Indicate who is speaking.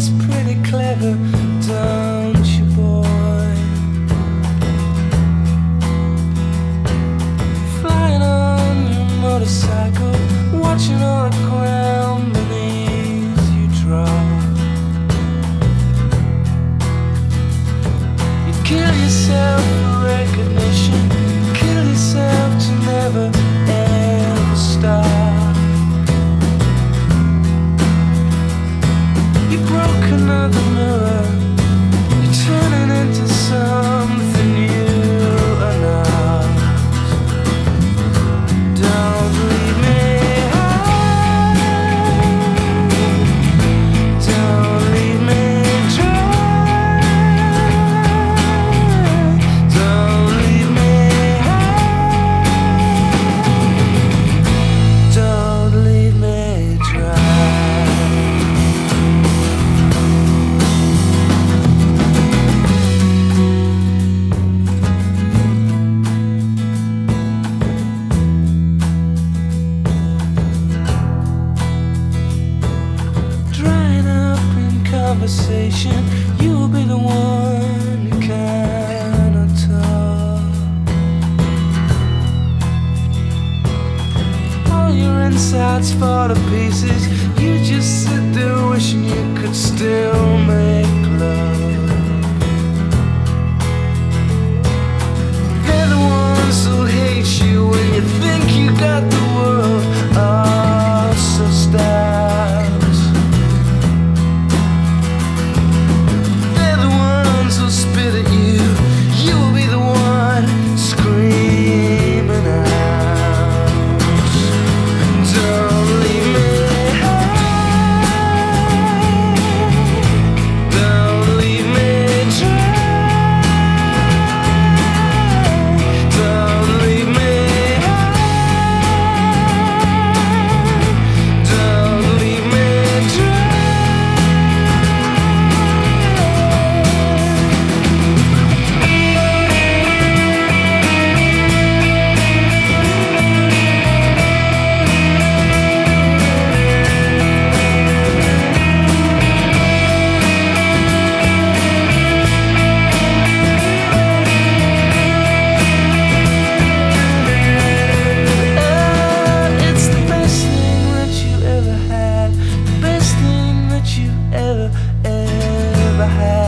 Speaker 1: that's pretty clever, don't you, boy? Flying on your motorcycle, watching all the ground beneath you drop. You kill yourself for recognition, kill yourself to never ever stop. You broke another mirror, you're turning into something you are not. Don't leave me high, don't leave me dry, don't leave me high, don't leave me dry. Conversation, you'll be the one who cannot talk. All your insides fall to pieces, you just sit there wishing you could still make love. They're the ones who hate you when you think you got the world all so stacked. Spit at you, you will be the one screaming out. Don't leave me high, don't leave me dry, don't leave me high, don't leave me dry. Ever had